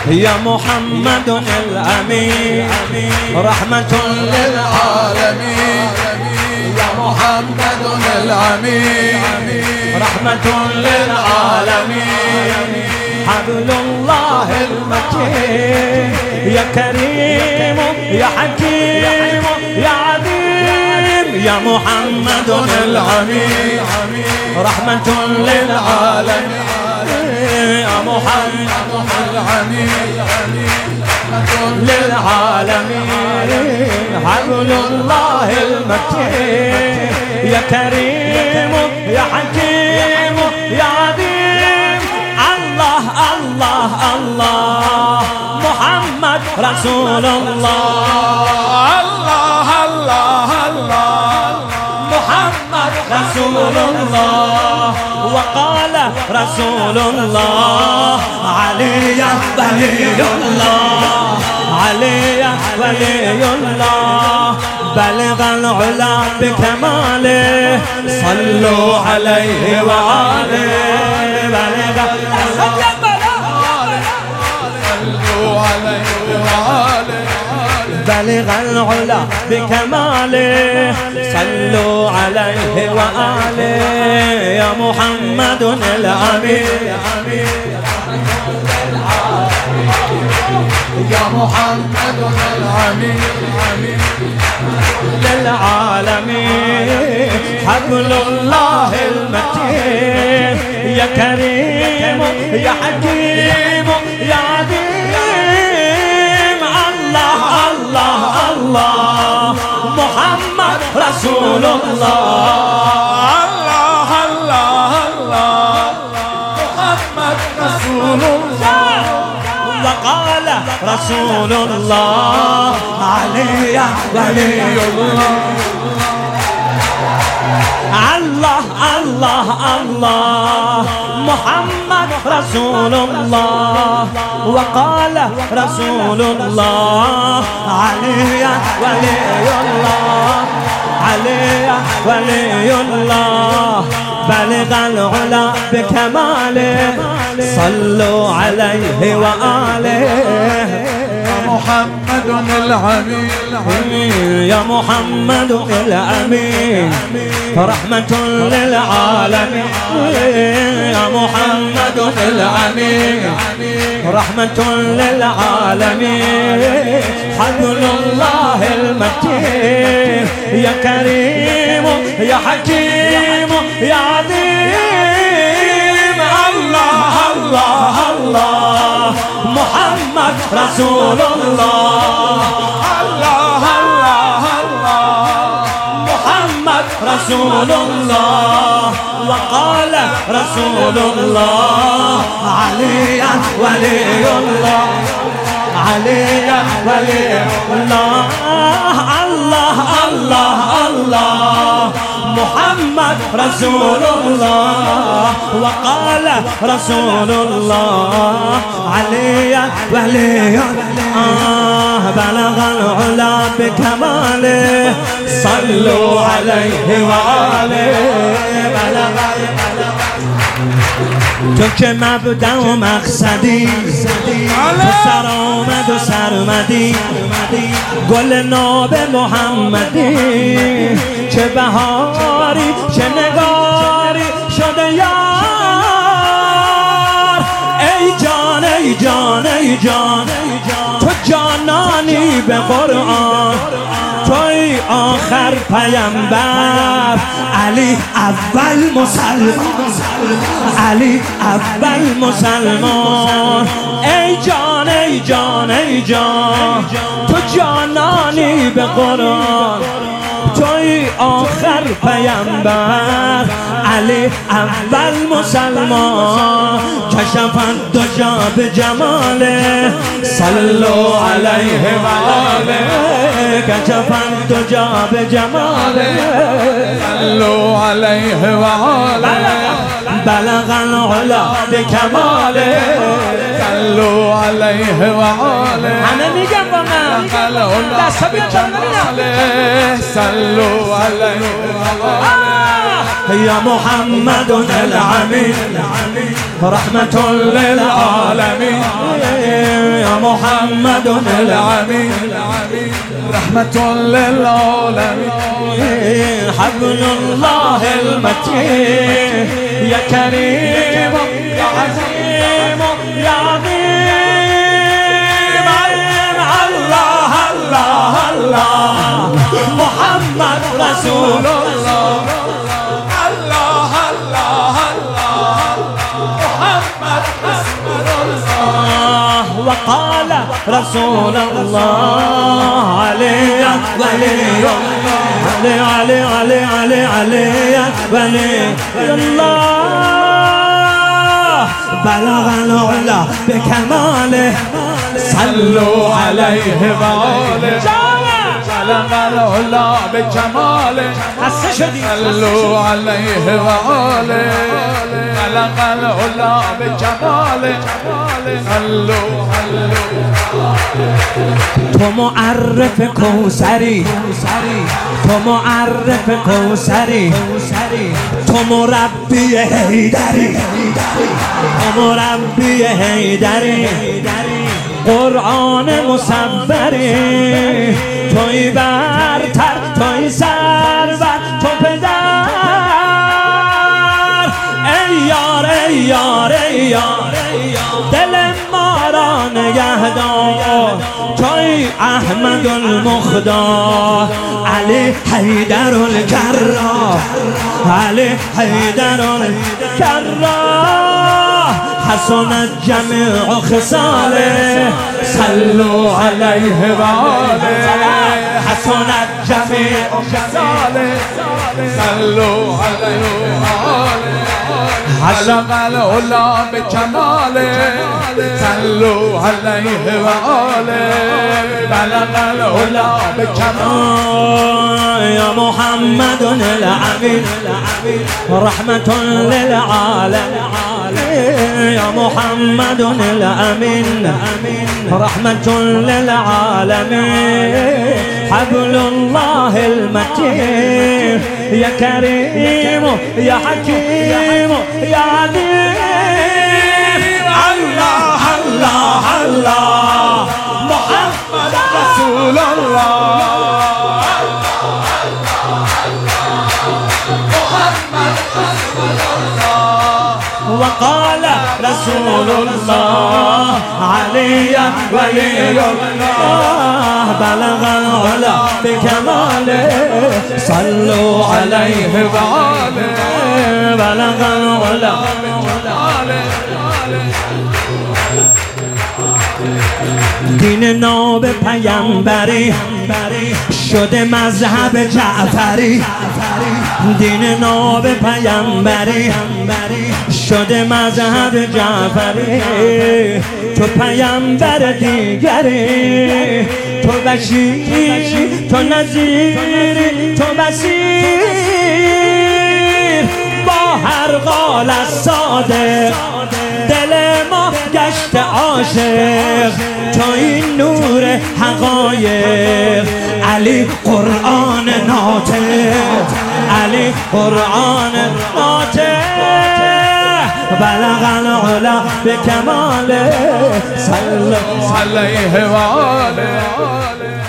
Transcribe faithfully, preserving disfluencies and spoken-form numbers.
يا محمد الأمين رحمة للعالمين يا محمد الأمين رحمة للعالمين حبل الله المتين يا كريم يا حكيم يا عظيم يا محمد الأمين رحمة للعالمين يا محمد الأمين للعالمين حبل الله المتين يا كريم يا حكيم يا عظيم الله الله الله محمد رسول الله الله الله الله محمد رسول الله وقال رسول الله علي ولي الله علي ولي الله بلغ العلا بكماله صلوا عليه وآله بلغ صلوا عليه وآله بلغ العلا بكماله صلوا عليه وآله يا محمد الأمين يا محمد الأمين للعالمين حبل الله المتين يا كريم يا حكيم يا عظيم الله الله الله محمد رسول الله الله الله الله محمد رسول الله وقال رسول الله علي ولي الله الله الله الله محمد رسول الله وقال رسول الله علي ولي الله علي ولي الله بلغ العلا بكماله صلوا عليه وآله محمد الأمين يا محمد الأمين رحمة للعالمين يا محمد الأمين رحمة للعالمين حبل الله المتين يا كريم يا حكيم يا عظيم الله الله الله محمد رسول الله الله الله الله محمد رسول الله وقال رسول الله علي ولي الله علي ولي الله الله الله الله محمد رسول الله وقال رسول الله علي ولي الله بلغ العلا بكماله صلوا عليه وآله بلغ تو که مبدأ و مقصدی تو سر آمد و سرمدی گل ناب محمدی چه بهاری چه نگاری شده یار ای جان ای جان ای جان تو جانانی به قرآن توی آخر پیامبر علی اول مسلمان علی اول مسلمان ای جان ای جان ای جان تو جانانی به قرآن توی آخر پیامبر علی اول مسلمان کشفت دو جا به جماله صلوا علیه و آله کشفت دو جا به جماله صلوا علیه و آله بلغ العلا بکماله صلوا علیه و آله همه میگم با من دستا بیان تا ببینم صلوا علیه و آله یا محمد الامین رحمة للعالمین محمد الأمين رحمة للعالمين حبل الله المتين يا كريم يا عظيم يا عظيم الله الله الله محمد رسول الله الله الله الله محمد رسول الله وقال رسول الله علي ولي علي علي علي علي علي ولي الله بلغ العلا بكماله صلوا عليه وآله بلغ العلا بكماله صلوا عليه وآله بلغ العلا بكماله صلوا عليه تو معرف کوثری تو معرف کوثری تو مربی حیدری تو مربی حیدری قرآن مصوری توی برتر توی سرور تو پدر ای یار ای یار ای یار دل ما را نگهدار توی احمد المختار علی حیدر الکرار علی حیدر الکرار حسنت جمیع خصاله صلوا عليه وآله حسنت جمیع خصاله صلوا عليه وآله بلغ العلا بكماله صلوا عليه وآله بلغ العلا بكماله يا محمد الأمين رحمة للعالمين يا محمد الأمين رحمة للعالمين حبل الله المتين يا كريم يا حكيم يا عظيم الله الله الله محمد رسول الله وقال رسول الله علي ولي الله بلغ العلا بكماله صلوا عليه وآله بلغ العلا دین ناب پیامبری شده مذهب جعفری دین ناب پیامبری شده مذهب جعفری تو پیامبر دیگری تو بشیری تو نذیری تو بصیر با هر قال صادق دل ما گشت عاشق تو این نور حقایق علی قرآن ناطق علی قرآن ناطق بلغ العلا بكماله صلى عليه وآله